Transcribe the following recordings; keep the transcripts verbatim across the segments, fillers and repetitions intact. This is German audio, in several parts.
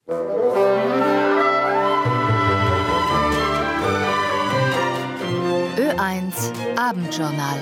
Ö eins Abendjournal.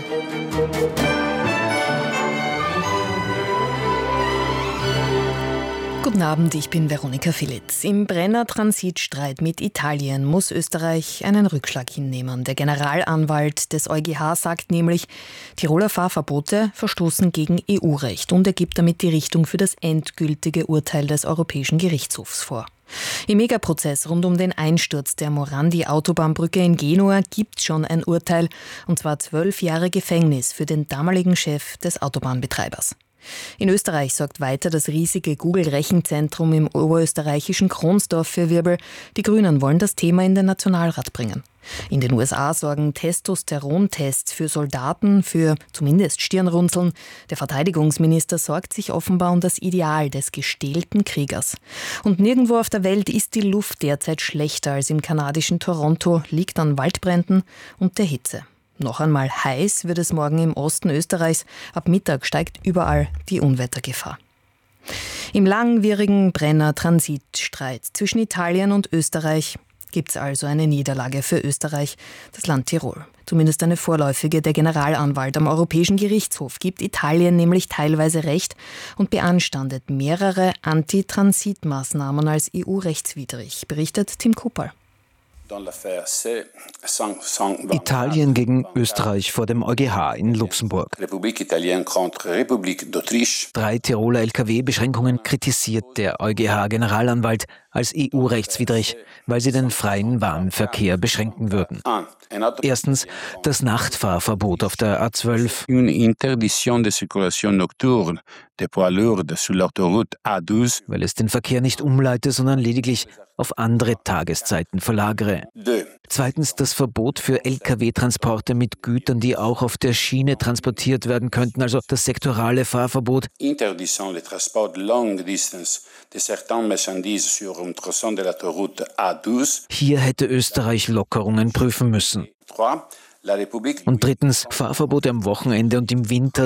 Guten Abend, ich bin Veronika Filitz. Im Brenner-Transitstreit mit Italien muss Österreich einen Rückschlag hinnehmen. Der Generalanwalt des EuGH sagt nämlich, Tiroler Fahrverbote verstoßen gegen E U-Recht und er gibt damit die Richtung für das endgültige Urteil des Europäischen Gerichtshofs vor. Im Megaprozess rund um den Einsturz der Morandi-Autobahnbrücke in Genua gibt es schon ein Urteil, und zwar zwölf Jahre Gefängnis für den damaligen Chef des Autobahnbetreibers. In Österreich sorgt weiter das riesige Google-Rechenzentrum im oberösterreichischen Kronsdorf für Wirbel. Die Grünen wollen das Thema in den Nationalrat bringen. In den U S A sorgen Testosterontests für Soldaten für zumindest Stirnrunzeln. Der Verteidigungsminister sorgt sich offenbar um das Ideal des gestählten Kriegers. Und nirgendwo auf der Welt ist die Luft derzeit schlechter als im kanadischen Toronto, liegt an Waldbränden und der Hitze. Noch einmal heiß wird es morgen im Osten Österreichs. Ab Mittag steigt überall die Unwettergefahr. Im langwierigen Brenner-Transitstreit zwischen Italien und Österreich gibt es also eine Niederlage für Österreich, das Land Tirol. Zumindest eine vorläufige. Der Generalanwalt am Europäischen Gerichtshof gibt Italien nämlich teilweise Recht und beanstandet mehrere Antitransitmaßnahmen als E U-rechtswidrig, berichtet Tim Kupperl. Italien gegen Österreich vor dem EuGH in Luxemburg. Drei Tiroler L K W-Beschränkungen kritisiert der EuGH-Generalanwalt als E U-rechtswidrig, weil sie den freien Warenverkehr beschränken würden. Erstens das Nachtfahrverbot auf der A zwölf. Weil es den Verkehr nicht umleite, sondern lediglich auf andere Tageszeiten verlagere. Zweitens das Verbot für L K W-Transporte mit Gütern, die auch auf der Schiene transportiert werden könnten, also das sektorale Fahrverbot. Hier hätte Österreich Lockerungen prüfen müssen. Und drittens Fahrverbote am Wochenende und im Winter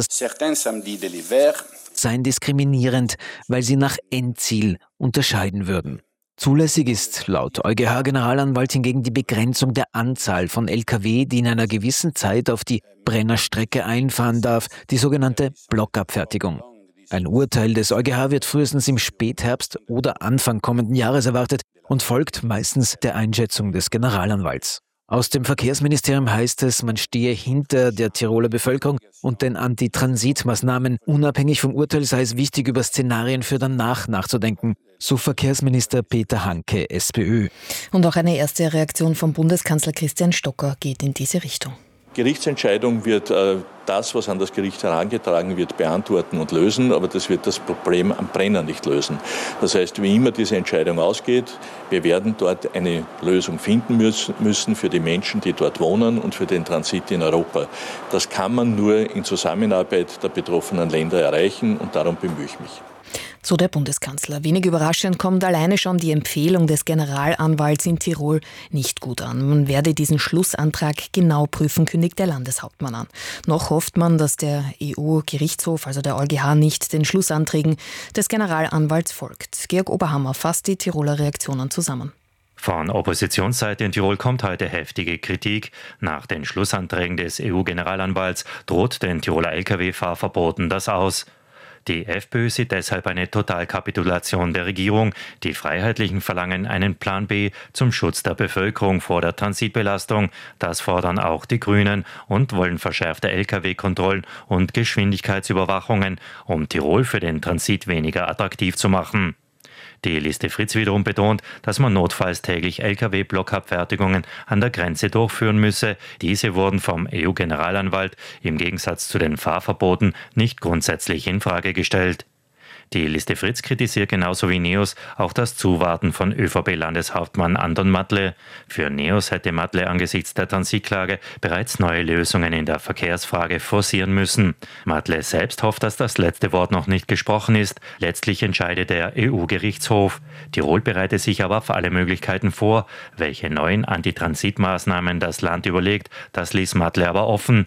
seien diskriminierend, weil sie nach Endziel unterscheiden würden. Zulässig ist laut EuGH-Generalanwalt hingegen die Begrenzung der Anzahl von L K W, die in einer gewissen Zeit auf die Brennerstrecke einfahren darf, die sogenannte Blockabfertigung. Ein Urteil des EuGH wird frühestens im Spätherbst oder Anfang kommenden Jahres erwartet und folgt meistens der Einschätzung des Generalanwalts. Aus dem Verkehrsministerium heißt es, man stehe hinter der Tiroler Bevölkerung und den Antitransitmaßnahmen. Unabhängig vom Urteil sei es wichtig, über Szenarien für danach nachzudenken, so Verkehrsminister Peter Hanke, SPÖ. Und auch eine erste Reaktion vom Bundeskanzler Christian Stocker geht in diese Richtung. Gerichtsentscheidung wird äh, das, was an das Gericht herangetragen wird, beantworten und lösen, aber das wird das Problem am Brenner nicht lösen. Das heißt, wie immer diese Entscheidung ausgeht, wir werden dort eine Lösung finden müssen für die Menschen, die dort wohnen und für den Transit in Europa. Das kann man nur in Zusammenarbeit der betroffenen Länder erreichen und darum bemühe ich mich. So der Bundeskanzler. Wenig überraschend kommt alleine schon die Empfehlung des Generalanwalts in Tirol nicht gut an. Man werde diesen Schlussantrag genau prüfen, kündigt der Landeshauptmann an. Noch hofft man, dass der E U-Gerichtshof, also der EuGH, nicht den Schlussanträgen des Generalanwalts folgt. Georg Oberhammer fasst die Tiroler Reaktionen zusammen. Von Oppositionsseite in Tirol kommt heute heftige Kritik. Nach den Schlussanträgen des E U-Generalanwalts droht den Tiroler L K W-Fahrverboten das aus. Die FPÖ sieht deshalb eine Totalkapitulation der Regierung. Die Freiheitlichen verlangen einen Plan B zum Schutz der Bevölkerung vor der Transitbelastung. Das fordern auch die Grünen und wollen verschärfte L K W-Kontrollen und Geschwindigkeitsüberwachungen, um Tirol für den Transit weniger attraktiv zu machen. Die Liste Fritz wiederum betont, dass man notfalls täglich L K W-Blockabfertigungen an der Grenze durchführen müsse. Diese wurden vom E U-Generalanwalt im Gegensatz zu den Fahrverboten nicht grundsätzlich in Frage gestellt. Die Liste Fritz kritisiert genauso wie NEOS auch das Zuwarten von ÖVP-Landeshauptmann Anton Matle. Für NEOS hätte Matle angesichts der Transitklage bereits neue Lösungen in der Verkehrsfrage forcieren müssen. Matle selbst hofft, dass das letzte Wort noch nicht gesprochen ist. Letztlich entscheidet der E U-Gerichtshof. Tirol bereitet sich aber auf alle Möglichkeiten vor. Welche neuen Antitransitmaßnahmen das Land überlegt, das ließ Matle aber offen.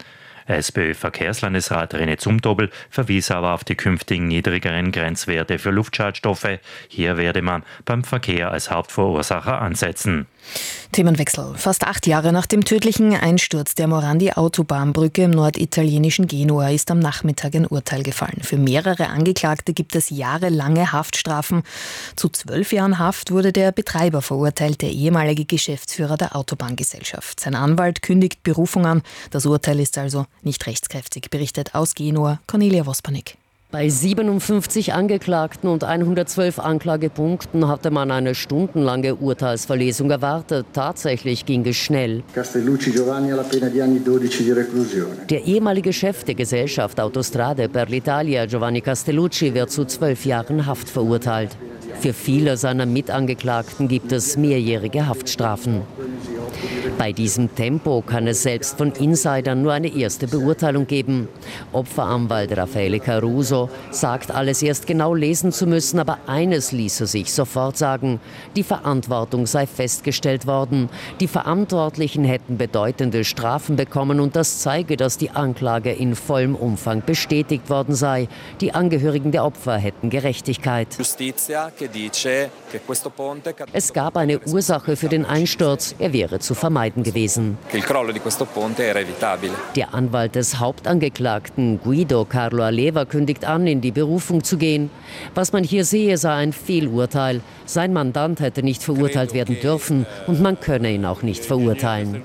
SPÖ-Verkehrslandesrat René Zumtobel verwies aber auf die künftigen niedrigeren Grenzwerte für Luftschadstoffe. Hier werde man beim Verkehr als Hauptverursacher ansetzen. Themenwechsel. Fast acht Jahre nach dem tödlichen Einsturz der Morandi-Autobahnbrücke im norditalienischen Genua ist am Nachmittag ein Urteil gefallen. Für mehrere Angeklagte gibt es jahrelange Haftstrafen. Zu zwölf Jahren Haft wurde der Betreiber verurteilt, der ehemalige Geschäftsführer der Autobahngesellschaft. Sein Anwalt kündigt Berufung an. Das Urteil ist also nicht rechtskräftig, berichtet aus Genua Cornelia Vospanik. Bei siebenundfünfzig Angeklagten und hundertzwölf Anklagepunkten hatte man eine stundenlange Urteilsverlesung erwartet. Tatsächlich ging es schnell. Castellucci Giovanni alla pena di anni dodici di reclusione. Der ehemalige Chef der Gesellschaft Autostrade per l'Italia, Giovanni Castellucci, wird zu zwölf Jahren Haft verurteilt. Für viele seiner Mitangeklagten gibt es mehrjährige Haftstrafen. Bei diesem Tempo kann es selbst von Insidern nur eine erste Beurteilung geben. Opferanwalt Raffaele Caruso sagt, alles erst genau lesen zu müssen, aber eines ließe sich sofort sagen: Die Verantwortung sei festgestellt worden. Die Verantwortlichen hätten bedeutende Strafen bekommen und das zeige, dass die Anklage in vollem Umfang bestätigt worden sei. Die Angehörigen der Opfer hätten Gerechtigkeit. Es gab eine Ursache für den Einsturz, er wäre zu vermeiden gewesen. Der Anwalt des Hauptangeklagten Guido Carlo Aleva kündigt an, in die Berufung zu gehen. Was man hier sehe, sei ein Fehlurteil. Sein Mandant hätte nicht verurteilt werden dürfen und man könne ihn auch nicht verurteilen.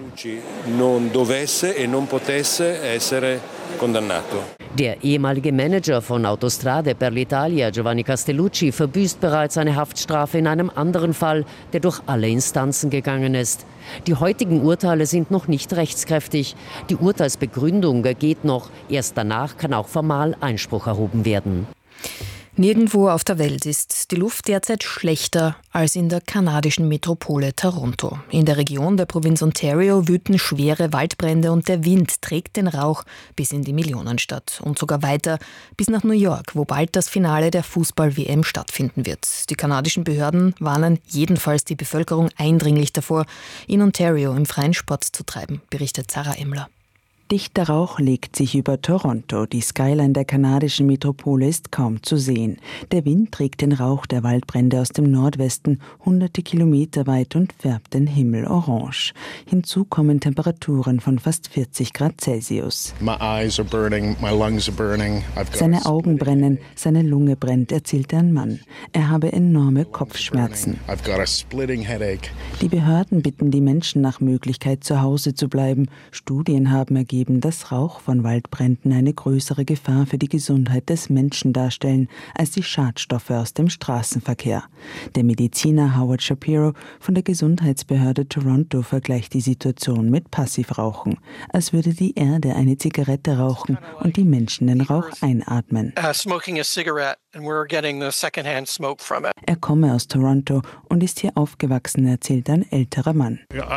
Der ehemalige Manager von Autostrade per l'Italia, Giovanni Castellucci, verbüßt bereits eine Haftstrafe in einem anderen Fall, der durch alle Instanzen gegangen ist. Die heutigen Urteile sind noch nicht rechtskräftig. Die Urteilsbegründung geht noch. Erst danach kann auch formal Einspruch erhoben werden. Nirgendwo auf der Welt ist die Luft derzeit schlechter als in der kanadischen Metropole Toronto. In der Region der Provinz Ontario wüten schwere Waldbrände und der Wind trägt den Rauch bis in die Millionenstadt und sogar weiter bis nach New York, wo bald das Finale der Fußball-W M stattfinden wird. Die kanadischen Behörden warnen jedenfalls die Bevölkerung eindringlich davor, in Ontario im freien Sport zu treiben, berichtet Sarah Emmler. Dichter Rauch legt sich über Toronto. Die Skyline der kanadischen Metropole ist kaum zu sehen. Der Wind trägt den Rauch der Waldbrände aus dem Nordwesten hunderte Kilometer weit und färbt den Himmel orange. Hinzu kommen Temperaturen von fast vierzig Grad Celsius. Seine Augen brennen, seine Lunge brennt, erzählt ein Mann. Er habe enorme Kopfschmerzen. Die Behörden bitten die Menschen nach Möglichkeit zu Hause zu bleiben. Studien haben ergeben, dass Rauch von Waldbränden eine größere Gefahr für die Gesundheit des Menschen darstellen als die Schadstoffe aus dem Straßenverkehr. Der Mediziner Howard Shapiro von der Gesundheitsbehörde Toronto vergleicht die Situation mit Passivrauchen, als würde die Erde eine Zigarette rauchen und die Menschen den Rauch einatmen. Er komme aus Toronto und ist hier aufgewachsen, erzählt ein älterer Mann.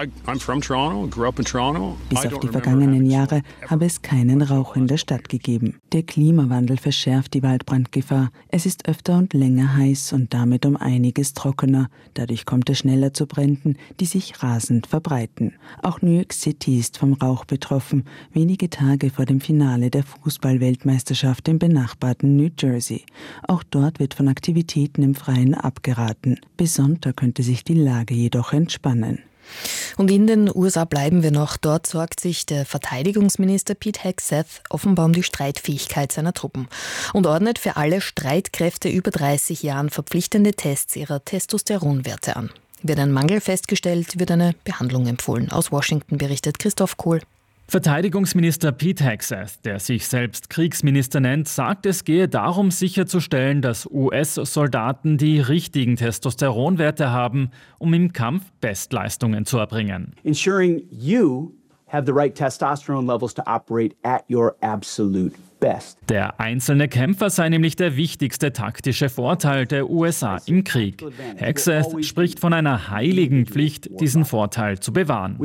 Bis auf die vergangenen Jahre habe es keinen Rauch in der Stadt gegeben. Der Klimawandel verschärft die Waldbrandgefahr. Es ist öfter und länger heiß und damit um einiges trockener. Dadurch kommt es schneller zu Bränden, die sich rasend verbreiten. Auch New York City ist vom Rauch betroffen, wenige Tage vor dem Finale der Fußball-Weltmeisterschaft im benachbarten New Jersey. Auch dort wird von Aktivitäten im Freien abgeraten. Bis Sonntag könnte sich die Lage jedoch entspannen. Und in den U S A bleiben wir noch. Dort sorgt sich der Verteidigungsminister Pete Hegseth offenbar um die Streitfähigkeit seiner Truppen und ordnet für alle Streitkräfte über dreißig Jahren verpflichtende Tests ihrer Testosteronwerte an. Wird ein Mangel festgestellt, wird eine Behandlung empfohlen. Aus Washington berichtet Christoph Kohl. Verteidigungsminister Pete Hegseth, der sich selbst Kriegsminister nennt, sagt, es gehe darum sicherzustellen, dass U S-Soldaten die richtigen Testosteronwerte haben, um im Kampf Bestleistungen zu erbringen. Ensuring you have the right testosterone levels to operate at your absolute Der einzelne Kämpfer sei nämlich der wichtigste taktische Vorteil der U S A im Krieg. Hegseth spricht von einer heiligen Pflicht, diesen Vorteil zu bewahren.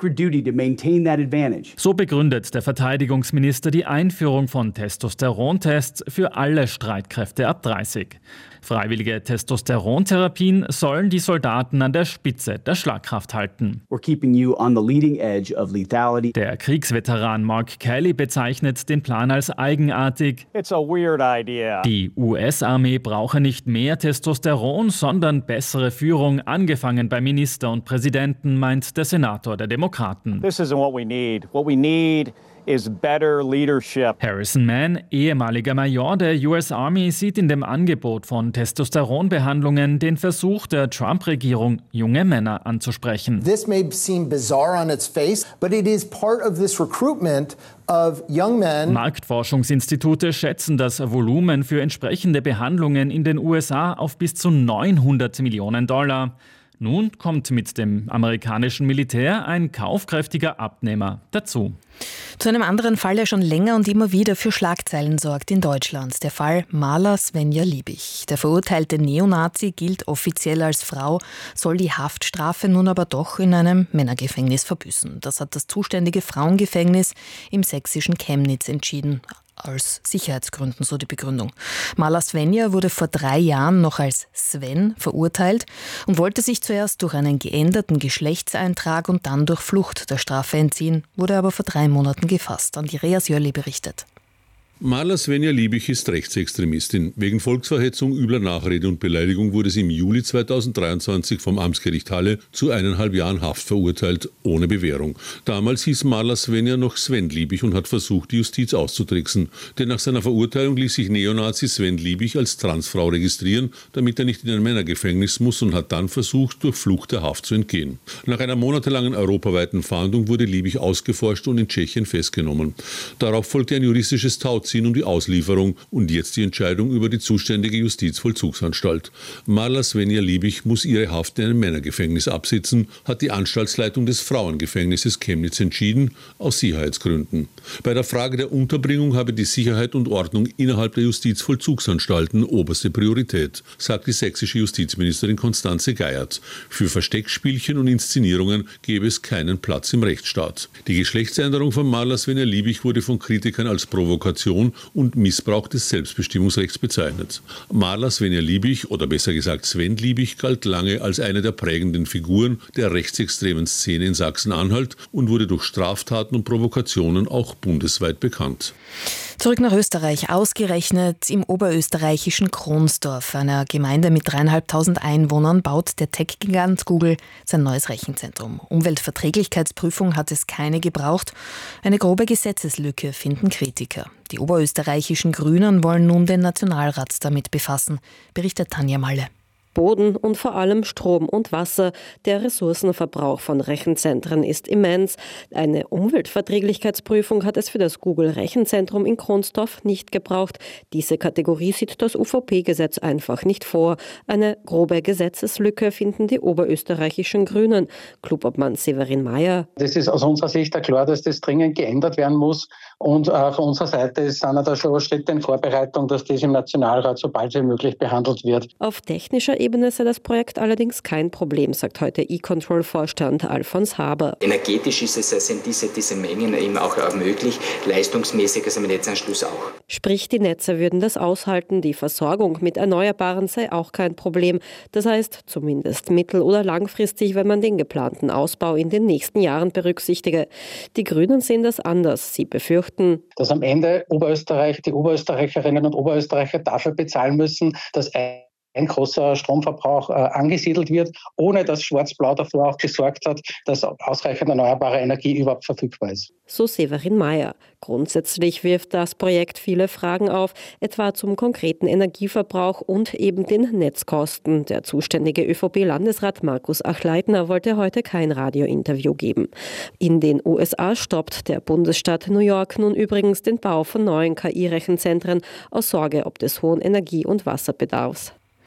So begründet der Verteidigungsminister die Einführung von Testosterontests für alle Streitkräfte ab dreißig. Freiwillige Testosterontherapien sollen die Soldaten an der Spitze der Schlagkraft halten. Der Kriegsveteran Mark Kelly bezeichnet den Plan als eigenartig. Die U S-Armee brauche nicht mehr Testosteron, sondern bessere Führung, angefangen bei Minister und Präsidenten, meint der Senator der Demokraten. This isn't what we need. What we need is better leadership. Harrison Mann, ehemaliger Major der U S Army, sieht in dem Angebot von Testosteronbehandlungen den Versuch der Trump-Regierung, junge Männer anzusprechen. This may seem bizarre on its face, but it is part of this recruitment of young men. Marktforschungsinstitute schätzen das Volumen für entsprechende Behandlungen in den U S A auf bis zu neunhundert Millionen Dollar. Nun kommt mit dem amerikanischen Militär ein kaufkräftiger Abnehmer dazu. Zu einem anderen Fall, der schon länger und immer wieder für Schlagzeilen sorgt in Deutschland. Der Fall Marla Svenja Liebig. Der verurteilte Neonazi gilt offiziell als Frau, soll die Haftstrafe nun aber doch in einem Männergefängnis verbüßen. Das hat das zuständige Frauengefängnis im sächsischen Chemnitz entschieden. Aus Sicherheitsgründen, so die Begründung. Marla Svenja wurde vor drei Jahren noch als Sven verurteilt und wollte sich zuerst durch einen geänderten Geschlechtseintrag und dann durch Flucht der Strafe entziehen, wurde aber vor drei Monaten gefasst. Andreas Jörli berichtet. Marla Svenja Liebig ist Rechtsextremistin. Wegen Volksverhetzung, übler Nachrede und Beleidigung wurde sie im Juli zweitausenddreiundzwanzig vom Amtsgericht Halle zu eineinhalb Jahren Haft verurteilt, ohne Bewährung. Damals hieß Marla Svenja noch Sven Liebig und hat versucht, die Justiz auszutricksen. Denn nach seiner Verurteilung ließ sich Neonazi Sven Liebig als Transfrau registrieren, damit er nicht in ein Männergefängnis muss, und hat dann versucht, durch Flucht der Haft zu entgehen. Nach einer monatelangen europaweiten Fahndung wurde Liebig ausgeforscht und in Tschechien festgenommen. Darauf folgte ein juristisches Tauziehen um die Auslieferung und jetzt die Entscheidung über die zuständige Justizvollzugsanstalt. Marla Svenja Liebig muss ihre Haft in einem Männergefängnis absitzen, hat die Anstaltsleitung des Frauengefängnisses Chemnitz entschieden, aus Sicherheitsgründen. Bei der Frage der Unterbringung habe die Sicherheit und Ordnung innerhalb der Justizvollzugsanstalten oberste Priorität, sagt die sächsische Justizministerin Constanze Geiert. Für Versteckspielchen und Inszenierungen gäbe es keinen Platz im Rechtsstaat. Die Geschlechtsänderung von Marla Svenja Liebig wurde von Kritikern als Provokation und Missbrauch des Selbstbestimmungsrechts bezeichnet. Marla Svenja Liebig, oder besser gesagt Sven Liebig, galt lange als eine der prägenden Figuren der rechtsextremen Szene in Sachsen-Anhalt und wurde durch Straftaten und Provokationen auch bundesweit bekannt. Zurück nach Österreich, ausgerechnet im oberösterreichischen Kronsdorf, einer Gemeinde mit dreieinhalbtausend Einwohnern, baut der Tech-Gigant Google sein neues Rechenzentrum. Umweltverträglichkeitsprüfung hat es keine gebraucht. Eine grobe Gesetzeslücke, finden Kritiker. Die oberösterreichischen Grünen wollen nun den Nationalrat damit befassen, berichtet Tanja Malle. Boden und vor allem Strom und Wasser. Der Ressourcenverbrauch von Rechenzentren ist immens. Eine Umweltverträglichkeitsprüfung hat es für das Google-Rechenzentrum in Kronsdorf nicht gebraucht. Diese Kategorie sieht das U V P-Gesetz einfach nicht vor. Eine grobe Gesetzeslücke finden die oberösterreichischen Grünen. Klubobmann Severin Mayer. Das ist aus unserer Sicht ja klar, dass das dringend geändert werden muss. Und äh, von unserer Seite sind da schon Schritte in Vorbereitung, dass das im Nationalrat so bald wie möglich behandelt wird. Auf technischer Ebene sei das Projekt allerdings kein Problem, sagt heute E-Control-Vorstand Alfons Haber. Energetisch ist es, sind diese, diese Mengen eben auch möglich, leistungsmäßig ist im Netzanschluss auch. Sprich, die Netze würden das aushalten, die Versorgung mit Erneuerbaren sei auch kein Problem. Das heißt, zumindest mittel- oder langfristig, wenn man den geplanten Ausbau in den nächsten Jahren berücksichtige. Die Grünen sehen das anders. Sie befürchten, dass am Ende Oberösterreich, die Oberösterreicherinnen und Oberösterreicher dafür bezahlen müssen, dass ein ein großer Stromverbrauch äh, angesiedelt wird, ohne dass Schwarz-Blau davor auch gesorgt hat, dass ausreichend erneuerbare Energie überhaupt verfügbar ist. So Severin Mayer. Grundsätzlich wirft das Projekt viele Fragen auf, etwa zum konkreten Energieverbrauch und eben den Netzkosten. Der zuständige ÖVP-Landesrat Markus Achleitner wollte heute kein Radiointerview geben. In den U S A stoppt der Bundesstaat New York nun übrigens den Bau von neuen K I-Rechenzentren aus Sorge ob des hohen Energie- und Wasserbedarfs.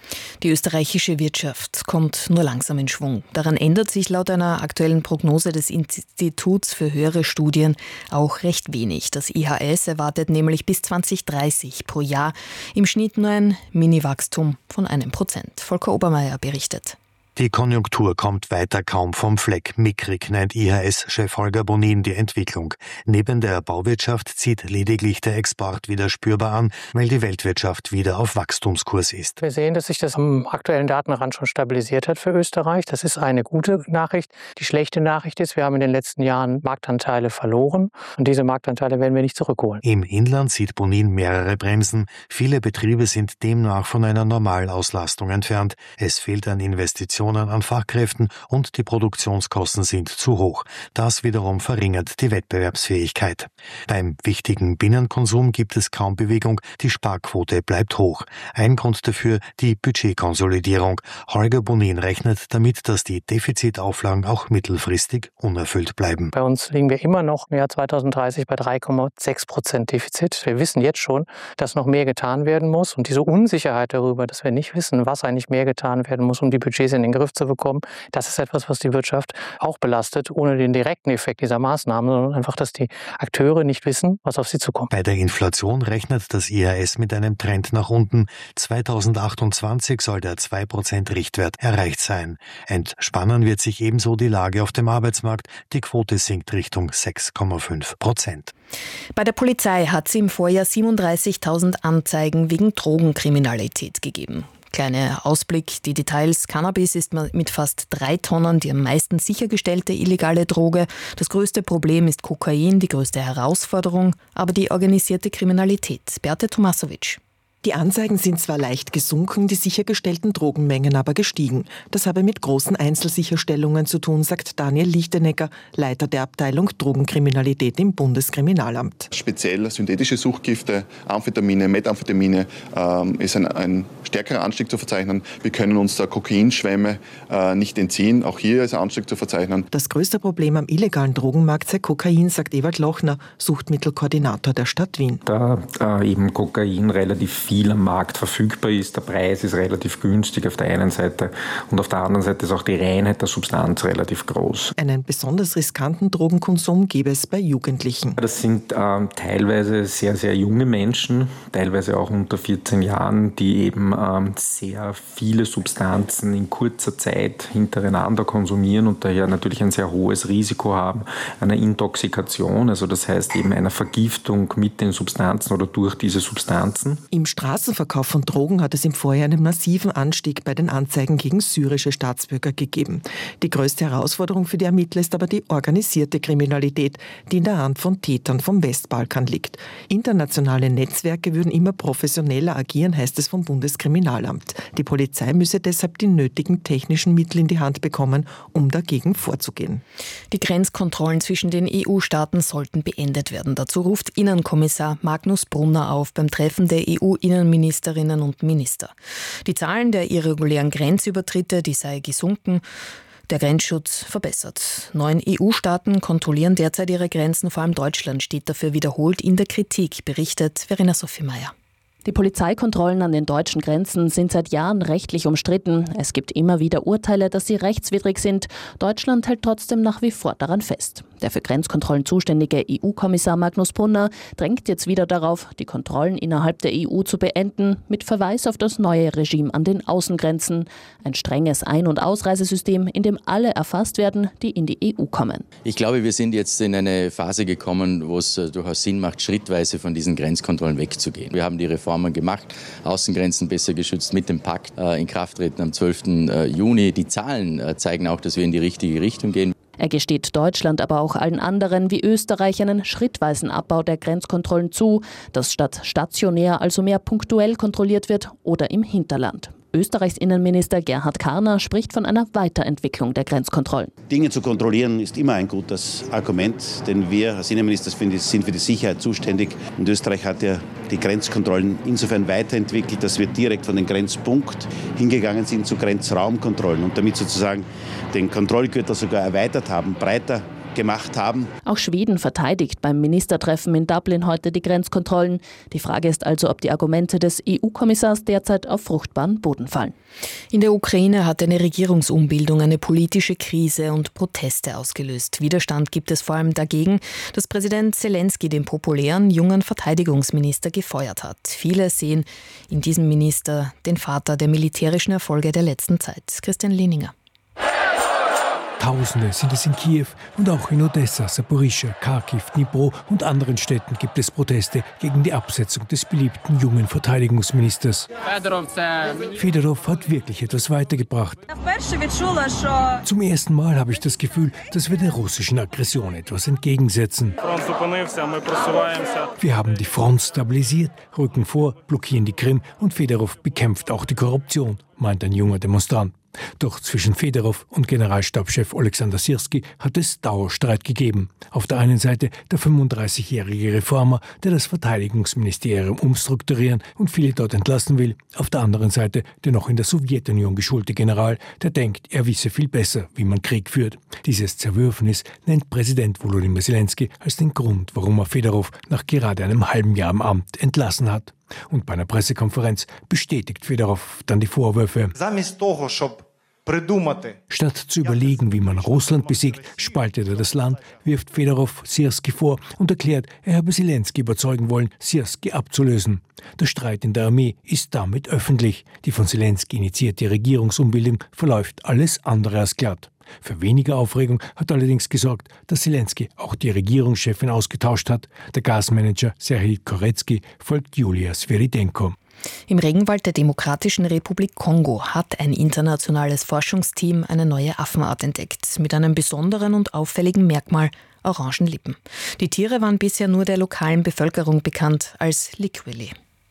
Die österreichische Wirtschaft kommt nur langsam in Schwung. Daran ändert sich laut einer aktuellen Prognose des Instituts für höhere Studien auch recht wenig. Das I H S erwartet nämlich bis zwanzig dreißig pro Jahr im Schnitt nur ein Mini-Wachstum von einem Prozent. Volker Obermeier berichtet. Die Konjunktur kommt weiter kaum vom Fleck. Mickrig nennt I H S-Chef Holger Bonin die Entwicklung. Neben der Bauwirtschaft zieht lediglich der Export wieder spürbar an, weil die Weltwirtschaft wieder auf Wachstumskurs ist. Wir sehen, dass sich das am aktuellen Datenrand schon stabilisiert hat für Österreich. Das ist eine gute Nachricht. Die schlechte Nachricht ist, wir haben in den letzten Jahren Marktanteile verloren und diese Marktanteile werden wir nicht zurückholen. Im Inland sieht Bonin mehrere Bremsen. Viele Betriebe sind demnach von einer Normalauslastung entfernt. Es fehlt an Investitionen an Fachkräften und die Produktionskosten sind zu hoch. Das wiederum verringert die Wettbewerbsfähigkeit. Beim wichtigen Binnenkonsum gibt es kaum Bewegung, die Sparquote bleibt hoch. Ein Grund dafür die Budgetkonsolidierung. Holger Bonin rechnet damit, dass die Defizitauflagen auch mittelfristig unerfüllt bleiben. Bei uns liegen wir immer noch im Jahr zweitausenddreißig bei drei Komma sechs Prozent Defizit. Wir wissen jetzt schon, dass noch mehr getan werden muss und diese Unsicherheit darüber, dass wir nicht wissen, was eigentlich mehr getan werden muss, um die Budgets in den Griff zu bekommen, das ist etwas, was die Wirtschaft auch belastet, ohne den direkten Effekt dieser Maßnahmen, sondern einfach, dass die Akteure nicht wissen, was auf sie zukommt. Bei der Inflation rechnet das I H S mit einem Trend nach unten. zweitausendachtundzwanzig soll der zwei Prozent Richtwert erreicht sein. Entspannen wird sich ebenso die Lage auf dem Arbeitsmarkt. Die Quote sinkt Richtung sechs Komma fünf Prozent. Bei der Polizei hat es im Vorjahr siebenunddreißigtausend Anzeigen wegen Drogenkriminalität gegeben. Kleiner Ausblick, die Details. Cannabis ist mit fast drei Tonnen die am meisten sichergestellte illegale Droge. Das größte Problem ist Kokain, die größte Herausforderung, aber die organisierte Kriminalität. Beate Tomasovic. Die Anzeigen sind zwar leicht gesunken, die sichergestellten Drogenmengen aber gestiegen. Das habe mit großen Einzelsicherstellungen zu tun, sagt Daniel Lichtenegger, Leiter der Abteilung Drogenkriminalität im Bundeskriminalamt. Speziell synthetische Suchtgifte, Amphetamine, Methamphetamine ähm, ist ein, ein stärkerer Anstieg zu verzeichnen. Wir können uns der Kokainschwemme äh, nicht entziehen. Auch hier ist ein Anstieg zu verzeichnen. Das größte Problem am illegalen Drogenmarkt sei Kokain, sagt Ewald Lochner, Suchtmittelkoordinator der Stadt Wien. Da äh, eben Kokain relativ viel viel am Markt verfügbar ist. Der Preis ist relativ günstig auf der einen Seite und auf der anderen Seite ist auch die Reinheit der Substanz relativ groß. Einen besonders riskanten Drogenkonsum gäbe es bei Jugendlichen. Das sind ähm, teilweise sehr, sehr junge Menschen, teilweise auch unter vierzehn Jahren, die eben ähm, sehr viele Substanzen in kurzer Zeit hintereinander konsumieren und daher natürlich ein sehr hohes Risiko haben einer Intoxikation, also das heißt eben einer Vergiftung mit den Substanzen oder durch diese Substanzen. Im Straßenverkauf von Drogen hat es im Vorjahr einen massiven Anstieg bei den Anzeigen gegen syrische Staatsbürger gegeben. Die größte Herausforderung für die Ermittler ist aber die organisierte Kriminalität, die in der Hand von Tätern vom Westbalkan liegt. Internationale Netzwerke würden immer professioneller agieren, heißt es vom Bundeskriminalamt. Die Polizei müsse deshalb die nötigen technischen Mittel in die Hand bekommen, um dagegen vorzugehen. Die Grenzkontrollen zwischen den E U-Staaten sollten beendet werden. Dazu ruft Innenkommissar Magnus Brunner auf beim Treffen der E U-Innenministerinnen und Minister. Die Zahlen der irregulären Grenzübertritte, die sei gesunken, der Grenzschutz verbessert. Neun E U-Staaten kontrollieren derzeit ihre Grenzen, vor allem Deutschland steht dafür wiederholt in der Kritik, berichtet Verena Sophie Meyer. Die Polizeikontrollen an den deutschen Grenzen sind seit Jahren rechtlich umstritten. Es gibt immer wieder Urteile, dass sie rechtswidrig sind. Deutschland hält trotzdem nach wie vor daran fest. Der für Grenzkontrollen zuständige E U-Kommissar Magnus Brunner drängt jetzt wieder darauf, die Kontrollen innerhalb der E U zu beenden, mit Verweis auf das neue Regime an den Außengrenzen. Ein strenges Ein- und Ausreisesystem, in dem alle erfasst werden, die in die E U kommen. Ich glaube, wir sind jetzt in eine Phase gekommen, wo es durchaus Sinn macht, schrittweise von diesen Grenzkontrollen wegzugehen. Wir haben die Reformen gemacht, Außengrenzen besser geschützt mit dem Pakt, äh, in Kraft treten am zwölften Juni. Die Zahlen äh, zeigen auch, dass wir in die richtige Richtung gehen. Er gesteht Deutschland, aber auch allen anderen wie Österreich einen schrittweisen Abbau der Grenzkontrollen zu, dass statt stationär also mehr punktuell kontrolliert wird oder im Hinterland. Österreichs Innenminister Gerhard Karner spricht von einer Weiterentwicklung der Grenzkontrollen. Dinge zu kontrollieren ist immer ein gutes Argument, denn wir als Innenminister sind für die Sicherheit zuständig. Und Österreich hat ja die Grenzkontrollen insofern weiterentwickelt, dass wir direkt von dem Grenzpunkt hingegangen sind zu Grenzraumkontrollen und damit sozusagen den Kontrollgürtel sogar erweitert haben, breiter gemacht haben. Auch Schweden verteidigt beim Ministertreffen in Dublin heute die Grenzkontrollen. Die Frage ist also, ob die Argumente des E U-Kommissars derzeit auf fruchtbaren Boden fallen. In der Ukraine hat eine Regierungsumbildung eine politische Krise und Proteste ausgelöst. Widerstand gibt es vor allem dagegen, dass Präsident Zelensky den populären jungen Verteidigungsminister gefeuert hat. Viele sehen in diesem Minister den Vater der militärischen Erfolge der letzten Zeit. Christian Lehninger. Tausende sind es in Kiew und auch in Odessa, Saporischschja, Kharkiv, Dnipro und anderen Städten gibt es Proteste gegen die Absetzung des beliebten jungen Verteidigungsministers. Fedorov hat wirklich etwas weitergebracht. Zum ersten Mal habe ich das Gefühl, dass wir der russischen Aggression etwas entgegensetzen. Wir haben die Front stabilisiert, rücken vor, blockieren die Krim und Fedorov bekämpft auch die Korruption, meint ein junger Demonstrant. Doch zwischen Fedorov und Generalstabschef Alexander Syrski hat es Dauerstreit gegeben. Auf der einen Seite der fünfunddreißigjährige Reformer, der das Verteidigungsministerium umstrukturieren und viele dort entlassen will. Auf der anderen Seite der noch in der Sowjetunion geschulte General, der denkt, er wisse viel besser, wie man Krieg führt. Dieses Zerwürfnis nennt Präsident Volodymyr Zelensky als den Grund, warum er Fedorov nach gerade einem halben Jahr im Amt entlassen hat. Und bei einer Pressekonferenz bestätigt Fedorov dann die Vorwürfe. Statt zu überlegen, wie man Russland besiegt, spaltet er das Land, wirft Fedorov Syrski vor und erklärt, er habe Zelensky überzeugen wollen, Syrski abzulösen. Der Streit in der Armee ist damit öffentlich. Die von Zelensky initiierte Regierungsumbildung verläuft alles andere als glatt. Für weniger Aufregung hat allerdings gesorgt, dass Zelensky auch die Regierungschefin ausgetauscht hat. Der Gasmanager Serhij Koretsky folgt Julia Sviridenko. Im Regenwald der Demokratischen Republik Kongo hat ein internationales Forschungsteam eine neue Affenart entdeckt, mit einem besonderen und auffälligen Merkmal: orangen Lippen. Die Tiere waren bisher nur der lokalen Bevölkerung bekannt als Liquili.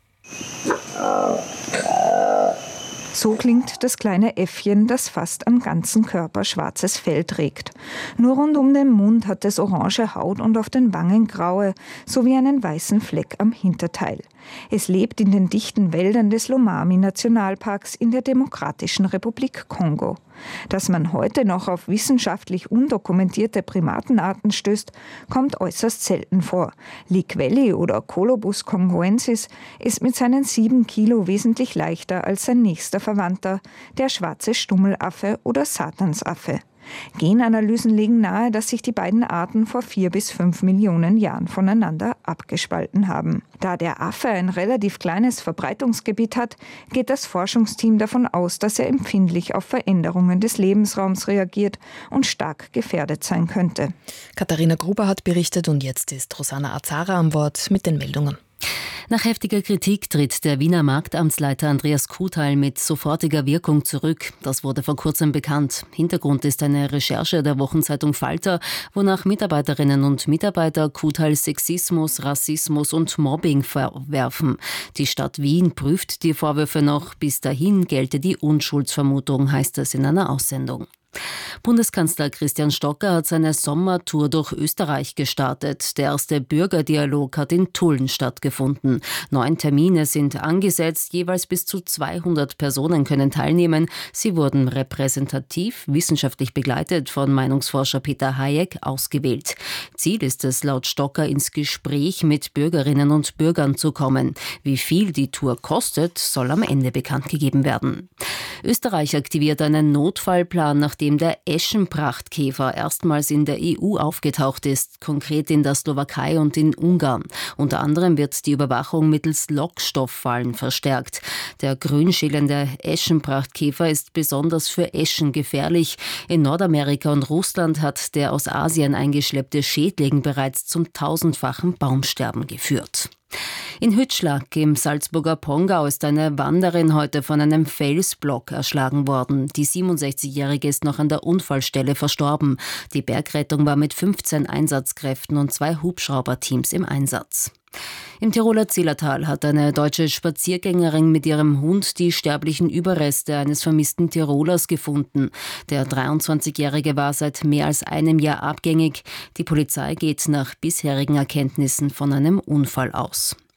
So klingt das kleine Äffchen, das fast am ganzen Körper schwarzes Fell trägt. Nur rund um den Mund hat es orange Haut und auf den Wangen graue, sowie einen weißen Fleck am Hinterteil. Es lebt in den dichten Wäldern des Lomami-Nationalparks in der Demokratischen Republik Kongo. Dass man heute noch auf wissenschaftlich undokumentierte Primatenarten stößt, kommt äußerst selten vor. Liqueli oder Colobus congoensis ist mit seinen sieben Kilo wesentlich leichter als sein nächster Verwandter, der schwarze Stummelaffe oder Satansaffe. Genanalysen legen nahe, dass sich die beiden Arten vor vier bis fünf Millionen Jahren voneinander abgespalten haben. Da der Affe ein relativ kleines Verbreitungsgebiet hat, geht das Forschungsteam davon aus, dass er empfindlich auf Veränderungen des Lebensraums reagiert und stark gefährdet sein könnte. Katharina Gruber hat berichtet und jetzt ist Rosanna Azara am Wort mit den Meldungen. Nach heftiger Kritik tritt der Wiener Marktamtsleiter Andreas Kuthal mit sofortiger Wirkung zurück. Das wurde vor kurzem bekannt. Hintergrund ist eine Recherche der Wochenzeitung Falter, wonach Mitarbeiterinnen und Mitarbeiter Kuthal Sexismus, Rassismus und Mobbing vorwerfen. Die Stadt Wien prüft die Vorwürfe noch. Bis dahin gelte die Unschuldsvermutung, heißt es in einer Aussendung. Bundeskanzler Christian Stocker hat seine Sommertour durch Österreich gestartet. Der erste Bürgerdialog hat in Tulln stattgefunden. Neun Termine sind angesetzt, jeweils bis zu zweihundert Personen können teilnehmen. Sie wurden repräsentativ, wissenschaftlich begleitet von Meinungsforscher Peter Hayek ausgewählt. Ziel ist es, laut Stocker ins Gespräch mit Bürgerinnen und Bürgern zu kommen. Wie viel die Tour kostet, soll am Ende bekannt gegeben werden. Österreich aktiviert einen Notfallplan, nachdem der Eschenprachtkäfer erstmals in der E U aufgetaucht ist, konkret in der Slowakei und in Ungarn. Unter anderem wird die Überwachung mittels Lockstofffallen verstärkt. Der grünschälende Eschenprachtkäfer ist besonders für Eschen gefährlich. In Nordamerika und Russland hat der aus Asien eingeschleppte Schädling bereits zum tausendfachen Baumsterben geführt. In Hütschlag im Salzburger Pongau ist eine Wanderin heute von einem Felsblock erschlagen worden. Die siebenundsechzigjährige ist noch an der Unfallstelle verstorben. Die Bergrettung war mit fünfzehn Einsatzkräften und zwei Hubschrauberteams im Einsatz. Im Tiroler Zillertal hat eine deutsche Spaziergängerin mit ihrem Hund die sterblichen Überreste eines vermissten Tirolers gefunden. Der dreiundzwanzigjährige war seit mehr als einem Jahr abgängig. Die Polizei geht nach bisherigen Erkenntnissen von einem Unfall aus.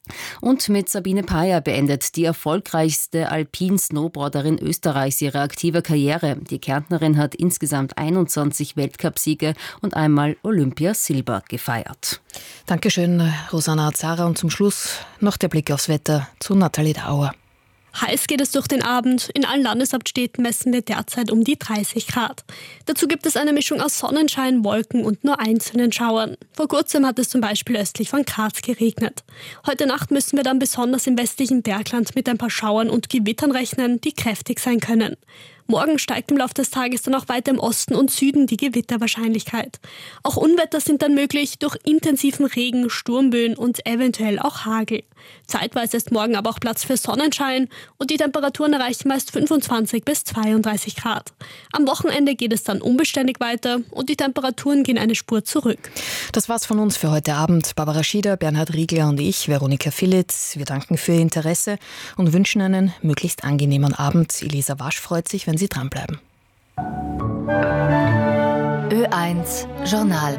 Und mit Sabine Payer beendet die erfolgreichste Alpin-Snowboarderin Österreichs ihre aktive Karriere. Die Kärntnerin hat insgesamt einundzwanzig Weltcupsiege und einmal Olympiasilber gefeiert. Dankeschön, Rosanna Zara. Und zum Schluss noch der Blick aufs Wetter zu Nathalie Dauer. Heiß geht es durch den Abend. In allen Landeshauptstädten messen wir derzeit um die dreißig Grad. Dazu gibt es eine Mischung aus Sonnenschein, Wolken und nur einzelnen Schauern. Vor kurzem hat es zum Beispiel östlich von Graz geregnet. Heute Nacht müssen wir dann besonders im westlichen Bergland mit ein paar Schauern und Gewittern rechnen, die kräftig sein können. Morgen steigt im Laufe des Tages dann auch weiter im Osten und Süden die Gewitterwahrscheinlichkeit. Auch Unwetter sind dann möglich durch intensiven Regen, Sturmböen und eventuell auch Hagel. Zeitweise ist morgen aber auch Platz für Sonnenschein und die Temperaturen erreichen meist fünfundzwanzig bis zweiunddreißig Grad. Am Wochenende geht es dann unbeständig weiter und die Temperaturen gehen eine Spur zurück. Das war's von uns für heute Abend. Barbara Schieder, Bernhard Riegler und ich, Veronika Philitz. Wir danken für Ihr Interesse und wünschen einen möglichst angenehmen Abend. Elisa Wasch freut sich, wenn Sie dranbleiben. Ö eins Journal.